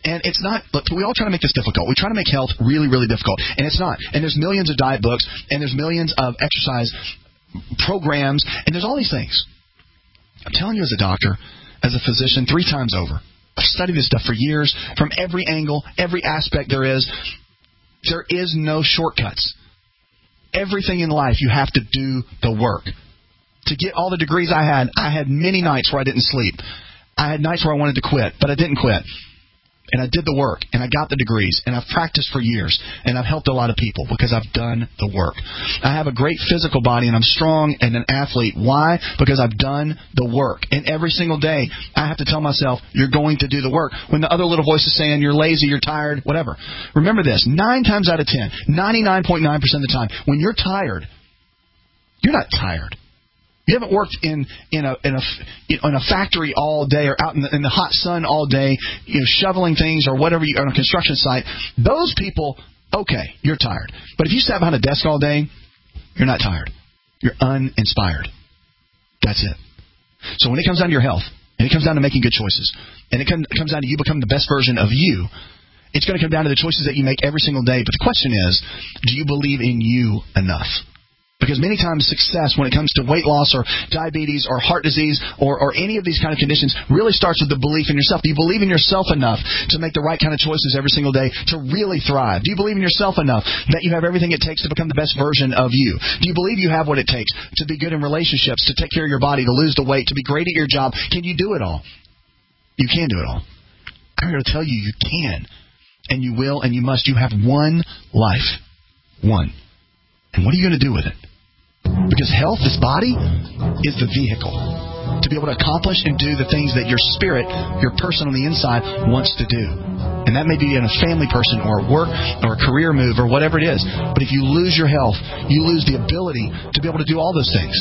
And it's not, look, we all try to make this difficult. We try to make health really, really difficult. And it's not. And there's millions of diet books, and there's millions of exercise programs, and there's all these things. I'm telling you as a doctor, as a physician, 3 times over. I've studied this stuff for years, from every angle, every aspect there is. There is no shortcuts. Everything in life, you have to do the work. To get all the degrees I had many nights where I didn't sleep. I had nights where I wanted to quit, but I didn't quit. And I did the work, and I got the degrees, and I've practiced for years, and I've helped a lot of people because I've done the work. I have a great physical body, and I'm strong and an athlete. Why? Because I've done the work. And every single day, I have to tell myself, you're going to do the work. When the other little voice is saying, you're lazy, you're tired, whatever. Remember this, 9 times out of 10, 99.9% of the time, when you're tired, you're not tired. You haven't worked in a factory all day or out in the hot sun all day, shoveling things or whatever on a construction site. Those people, okay, you're tired. But if you sat behind a desk all day, you're not tired. You're uninspired. That's it. So when it comes down to your health, and it comes down to making good choices, and it comes down to you becoming the best version of you, it's going to come down to the choices that you make every single day. But the question is, do you believe in you enough? Because many times success when it comes to weight loss or diabetes or heart disease or any of these kind of conditions really starts with the belief in yourself. Do you believe in yourself enough to make the right kind of choices every single day to really thrive? Do you believe in yourself enough that you have everything it takes to become the best version of you? Do you believe you have what it takes to be good in relationships, to take care of your body, to lose the weight, to be great at your job? Can you do it all? You can do it all. I'm here to tell you, you can. And you will and you must. You have one life. One. And what are you going to do with it? Because health, this body, is the vehicle to be able to accomplish and do the things that your spirit, your person on the inside, wants to do. And that may be in a family person or work or a career move or whatever it is. But if you lose your health, you lose the ability to be able to do all those things.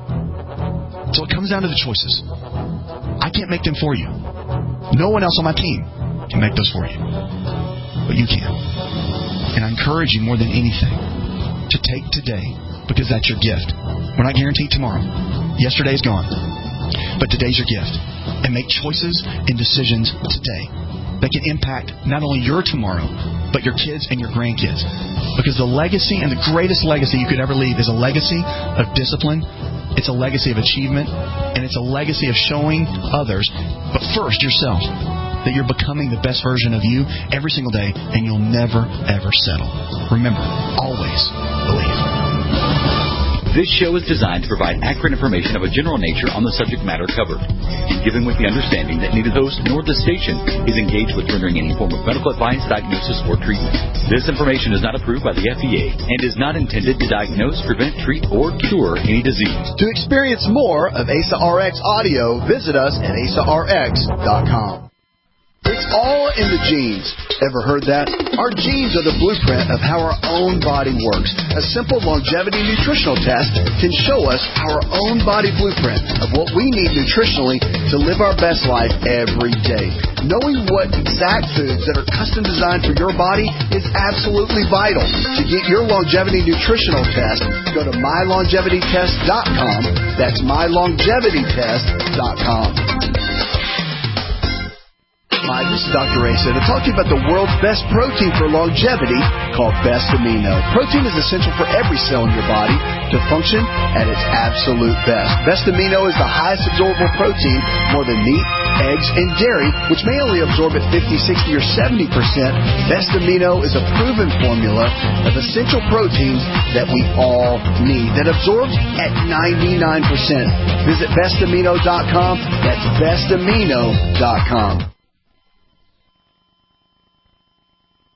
So it comes down to the choices. I can't make them for you. No one else on my team can make those for you. But you can. And I encourage you more than anything to take today, because that's your gift. We're not guaranteed tomorrow. Yesterday's gone. But today's your gift. And make choices and decisions today that can impact not only your tomorrow, but your kids and your grandkids. Because the legacy and the greatest legacy you could ever leave is a legacy of discipline. It's a legacy of achievement. And it's a legacy of showing others, but first yourself, that you're becoming the best version of you every single day, and you'll never, ever settle. Remember, always believe.
This show is designed to provide accurate information of a general nature on the subject matter covered, and given with the understanding that neither host nor the station is engaged with rendering any form of medical advice, diagnosis, or treatment. This information is not approved by the FDA and is not intended to diagnose, prevent, treat, or cure any disease.
To experience more of Asa RX audio, visit us at asarx.com. It's all in the genes. Ever heard that? Our genes are the blueprint of how our own body works. A simple longevity nutritional test can show us our own body blueprint of what we need nutritionally to live our best life every day. Knowing what exact foods that are custom designed for your body is absolutely vital. To get your longevity nutritional test, go to mylongevitytest.com. That's mylongevitytest.com. Hi, this is Dr. Asa to talk to you about the world's best protein for longevity called Best Amino. Protein is essential for every cell in your body to function at its absolute best. Best Amino is the highest absorbable protein, more than meat, eggs, and dairy, which may only absorb at 50, 60, or 70%. Best Amino is a proven formula of essential proteins that we all need that absorbs at 99%. Visit bestamino.com. That's bestamino.com.